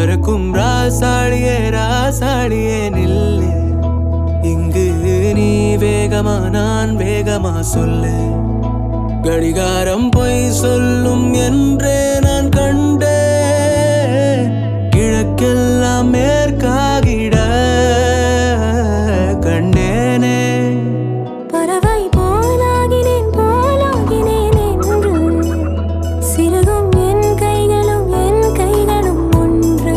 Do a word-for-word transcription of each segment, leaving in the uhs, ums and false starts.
பறக்கும் ராசாளியே ராசாளியே நில்லு. இங்கு நீ வேகமா நான் வேகமா சொல்லு. கடிகாரம் பொய் சொல்லும் என்றே நான் கண்டே. கிழக்கெல்லாம் மேற்காகிட கண்டேனே. பறவை போலாகினேன் போலாகினேன் என்று சிறகும் என் கைகளும் என் கைகளும் ஒன்று.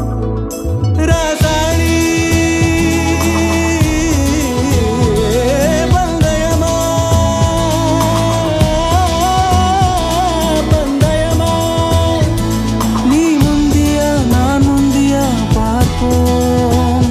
ராசாளி பந்தயமா பந்தயமா. நீ முந்தியா நான் முந்தியா பார்ப்போம்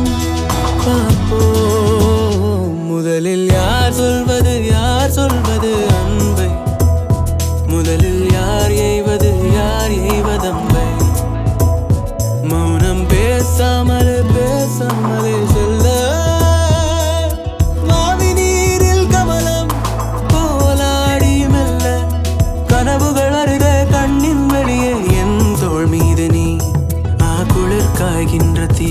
பார்ப்போம். முதலில் யார் சொல்வது யார் சொல்வது அன்பை. முதலில் யார் எய்வது யார் எய்வதம்பை. மௌனம் பேசாமலே பேசாமலே செல்ல. மாவி நீரில் கமலம் போலாடி மெல்ல. கனவுகள் அருக கண்ணின் வெளியே என் தோள் மீது நீ. ஆ குளிர் காய்கின்ற தீ.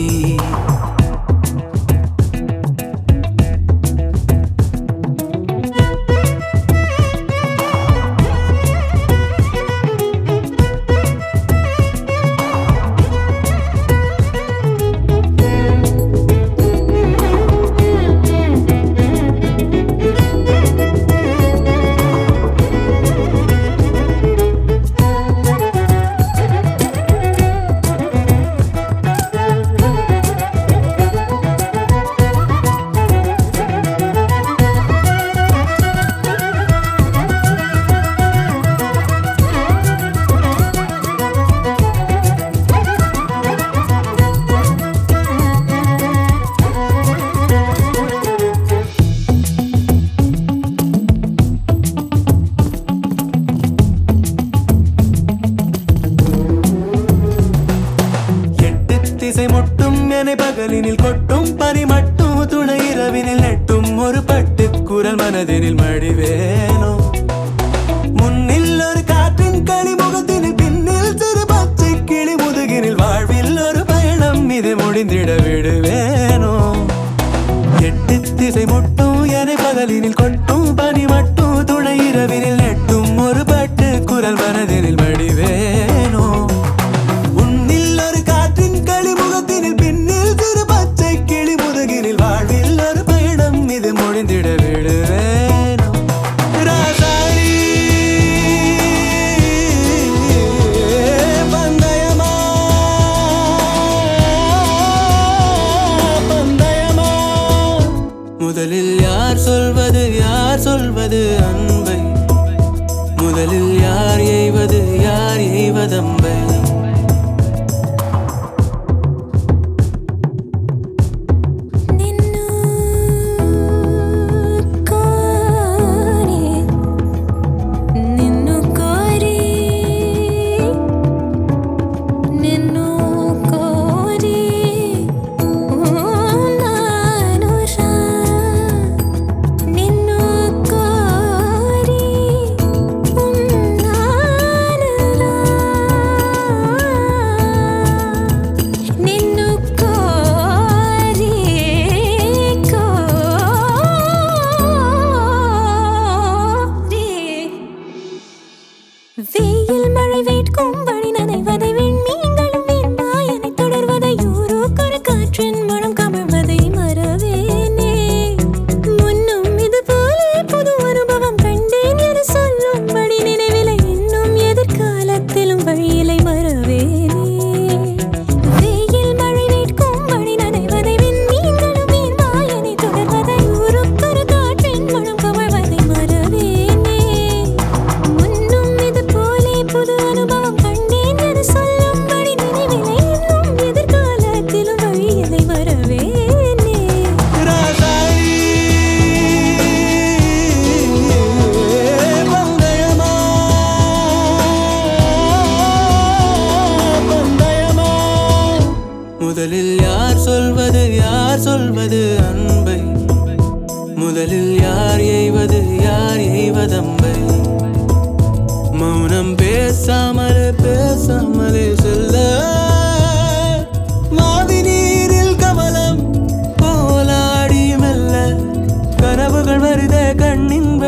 திசை முட்டும் என பகலினில் கொட்டும் பனி மட்டும் துணை இரவினில் நெட்டும் ஒரு பட்டு குரல் மனதினில் மடிவேனோ. முன்னில் ஒரு காற்றின் களிமுகத்தினில் பின்னில் சிறு பச்சை கிளி முதுகினில் வாழ்வில் ஒரு பயணம் இது முடிந்திட விடுவேனோ. எட்டு திசை முட்டும் என பகலினில் கொட்டும் பனி மட்டும் துணை இரவினில் நெட்டும் ஒரு பட்டு குரல் மனதினில் மடிவேனோ. முடிந்திட விடுவேனோ. ராசாளி பந்தயமா பந்தயமா. முதலில் யார் சொல்வது யார் சொல்வது அன்பை. முதலில் யார் எய்வது யார் எய்வதம்பை.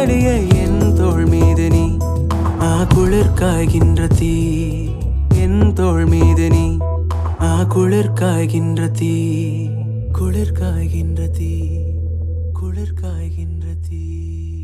அடியே என் தோள் மீது நீ ஆ குளிர் காய்கின்ற தீ என் தோள் மீது நீ ஆ குளிர் காய்கின்ற தீ குளிர் காய்கின்ற தீ குளிர் காய்கின்ற தீ